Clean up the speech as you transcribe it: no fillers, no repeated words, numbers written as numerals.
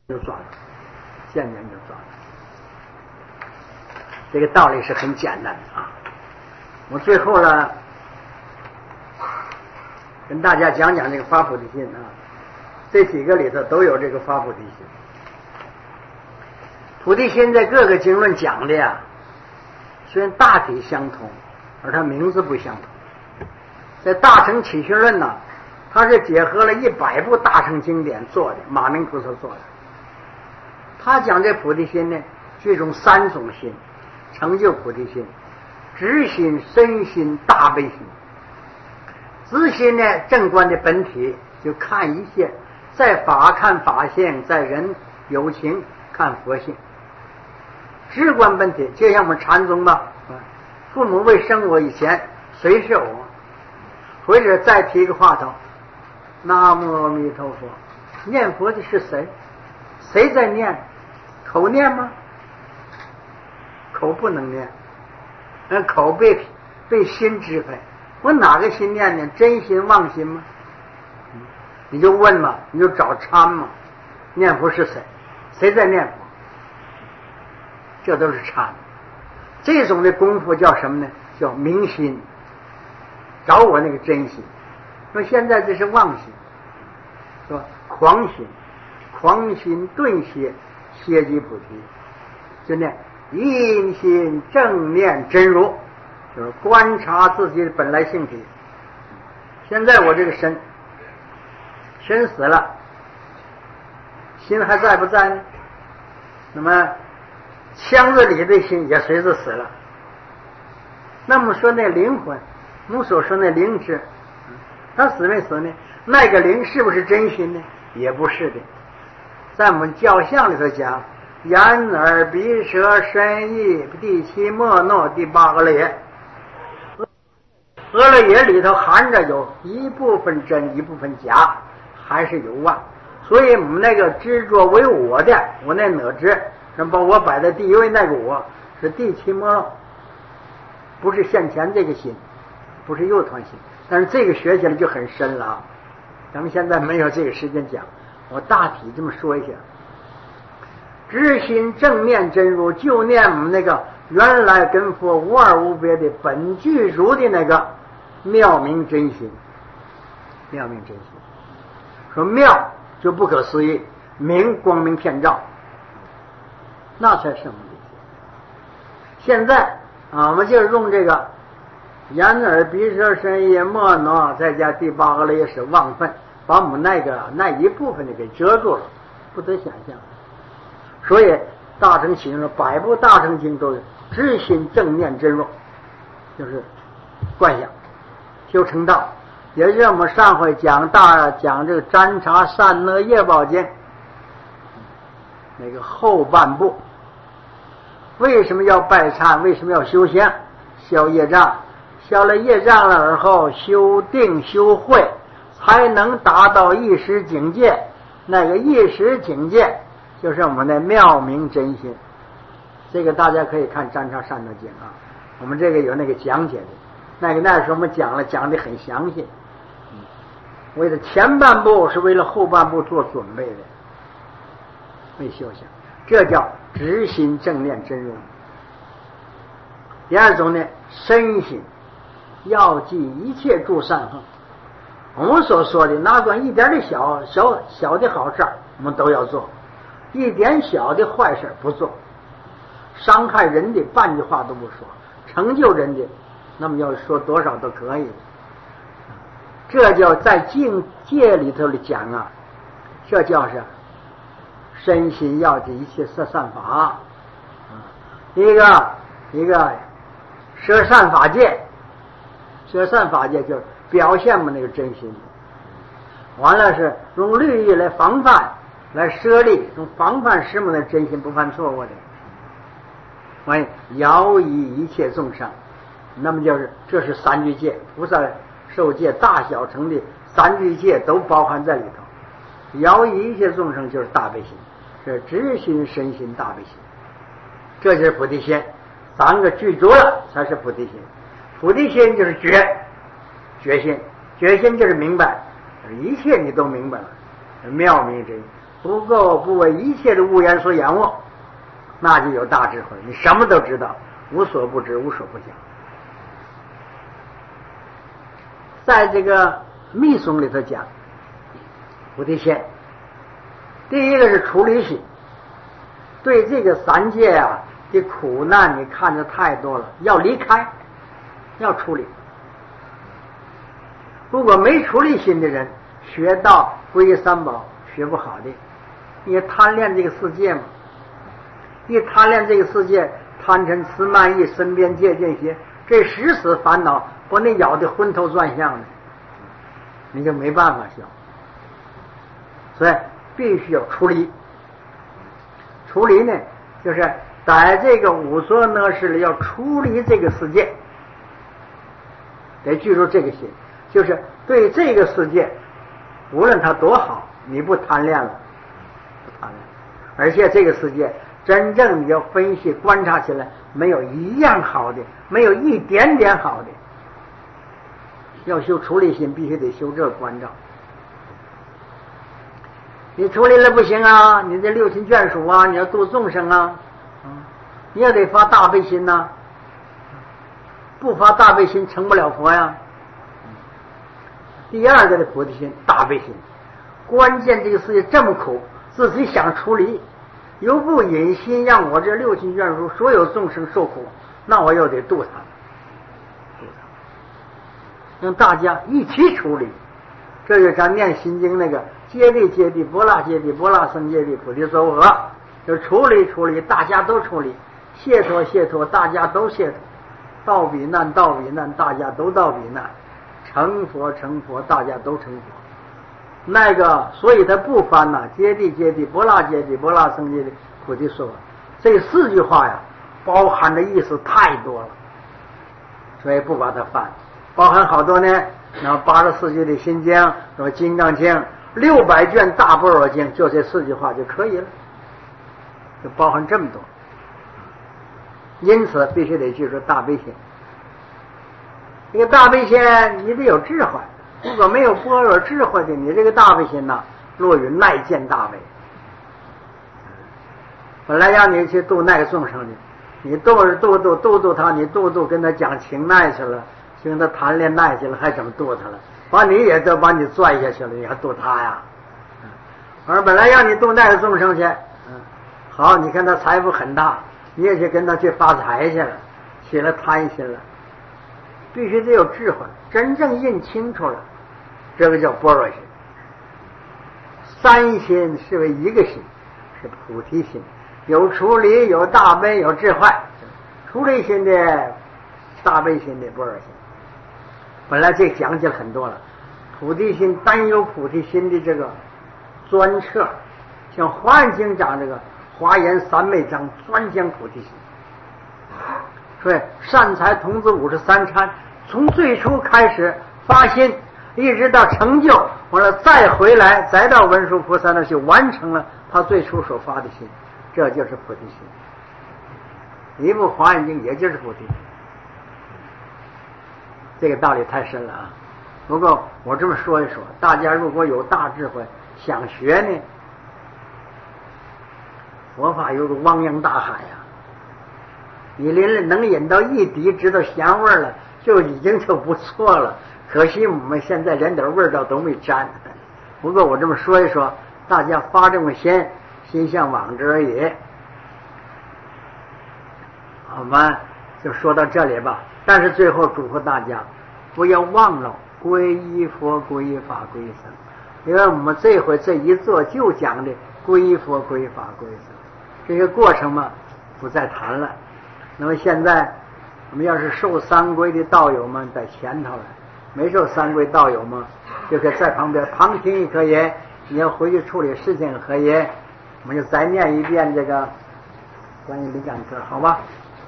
就抓住，见人就抓住。这个道理是很简单的啊。我最后呢，跟大家讲讲这个发菩提心啊。这几个里头都有这个发菩提心。菩提心在各个经论讲的呀，虽然大体相同，而它名字不相同。在《大乘起信论》呢，它是结合了100部大乘经典做的，马明菩萨做的。他讲这菩提心呢，最终3种心成就菩提心：直心、身心、大悲心。直心呢，正观的本体就看一切，在法看法性，在人有情看佛性。直观本体就像我们禅宗吧，父母未生我以前谁是我？或者再提一个话头，南无阿弥陀佛，念佛的是谁？谁在念？口念吗？口不能念，口被心支配。我哪个心念呢？真心妄心吗？你就问嘛，你就找参嘛。念佛是谁？谁在念佛？这都是参。这种的功夫叫什么呢？叫明心，找我那个真心。说现在这是妄心，说狂心，狂心顿歇，歇即菩提。就念阴心正念真如，就是观察自己的本来性体。现在我这个身死了，心还在不在呢？那么腔子里的心也随着死了。那么说那灵魂，我们所说那灵智，它死没死呢？那个灵是不是真心呢？也不是的。在我们教相里头讲，眼耳鼻舌身意第7末诺第8个类，阿赖耶里头含着有一部分真一部分假，还是有妄。所以我们那个执着为我的，我那哪知把我摆在第一位，那个我是第7末诺，不是现前这个心，不是右团心。但是这个学起来就很深了啊，咱们现在没有这个时间讲，我大体这么说一下。直心正念真如，就念我们那个原来跟佛无二无别的本具足的那个妙明真心。妙明真心说妙就不可思议，明光明遍照，那才是我们的。现在我们就用这个眼耳鼻舌身意末诺再加第8个类是妄分，把我们那一部分的给遮住了，不得想象。所以大乘起信说100部大乘经都是直心正念真如，就是观想修成道。也就是我们上回讲这个占察善恶业报经那个后半部，为什么要拜忏？为什么要修行？消业障，消了业障了而后修定修慧，才能达到一时境界。那个一时境界就是我们的妙明真心。这个大家可以看占察善恶经啊，我们这个有那个讲解的，那时候我们讲的很详细。为了前半部是为了后半部做准备的，没修行，这叫直心正念真如。第二种呢，身心要记一切诸善行。我们所说的哪管一点的小的好事我们都要做，一点小的坏事不做，伤害人的半句话都不说，成就人的那么要说多少都可以。这叫在境界里头的讲啊，这叫是身心要记一切摄善法。一个摄善法界，摄善法界就是表现我们那个真心。完了是用律仪来防范，来设立，用防范使我们的真心不犯错误的。完摇以一切众生，那么这是三聚戒，菩萨受戒大小乘的三聚戒都包含在里头。摇以一切众生就是大悲心，是直心身心大悲心，这就是菩提心。3个具足了才是菩提心。菩提心就是决心，决心就是明白，一切你都明白了，妙明真。 不垢，不为一切的物言所掩没，那就有大智慧，你什么都知道，无所不知，无所不晓。在这个密宗里头讲菩提心，第一个是出离心，对这个三界啊的苦难你看着太多了，要离开，要处理。如果没出离心的人，学道皈依三宝学不好的，你贪恋这个世界嘛，一贪恋这个世界，贪嗔痴慢疑身边界这些，这10死烦恼把你咬得昏头转向的，你就没办法消。所以必须要出离。出离呢，就是在这个五浊恶世里要出离这个世界，得记住这个心，就是对这个世界无论它多好，你不贪恋了，不贪恋，而且这个世界真正你要分析观察起来，没有一样好的，没有一点点好的。要修出离心，必须得修这个关照。你出离了不行啊，你这六亲眷属啊，你要度众生啊，你也得发大悲心呐，不发大悲心成不了佛呀。第二个的菩提心，大悲心，关键这个世界这么苦，自己想出离，又不忍心让我这六亲眷属所有众生受苦，那我又得度他，让大家一起处理。这就是咱念心经那个揭谛揭谛，波罗揭谛，波罗僧揭谛，菩提所诃，就处理，大家都处理，解脱，大家都解脱，道彼难，大家都道彼难，成佛，大家都成佛。那个，所以他不翻呐，揭谛，波罗揭谛，波罗僧揭谛，菩提所诃，这4句话呀，包含的意思太多了，所以不把它翻。包含好多呢，那84句的心经，什么金刚经，600卷大般若经，就这4句话就可以了，就包含这么多。因此必须得记住大悲心。这个大悲心你得有智慧，如果没有般若智慧的，你这个大悲心呐，落于耐见大悲。本来让你去度那个众生的，你度他，你度跟他讲情爱去了，跟他谈恋爱去了，还怎么度他了？把你也都把你拽下去了，你还度他呀？而本来让你度那个众生去，好，你看他财富很大，你也去跟他去发财去了，起了贪心了。必须得有智慧，真正认清楚了，这个叫般若心。3心是为一个心，是菩提心，有出离，有大悲，有智慧。出离心的、大悲心的、般若心。本来这讲解了很多了，菩提心单有菩提心的这个专册，像华严经讲这个华严三昧章专讲菩提心。所以善财童子53参，从最初开始发心，一直到成就，完了再回来，再到文殊菩萨那去完成了他最初所发的心，这就是菩提心。一部华严经也就是菩提心。这个道理太深了啊！不过我这么说一说，大家如果有大智慧想学呢，佛法有个汪洋大海呀，你连能引到一滴知道香味了，就已经就不错了。可惜我们现在连点味道都没沾。不过我这么说一说，大家发这么心向往之而已。我们就说到这里吧。但是最后嘱咐大家，不要忘了皈依佛、皈依法、皈依僧，因为我们这回这一座就讲的皈依佛、皈依法、皈依僧，这个过程嘛不再谈了。那么现在我们要是受三皈的道友们在前头了，没受三皈道友们就可以在旁边旁听也可以，你要回去处理事情可以，我们就再念一遍这个关于灵感歌，好吧？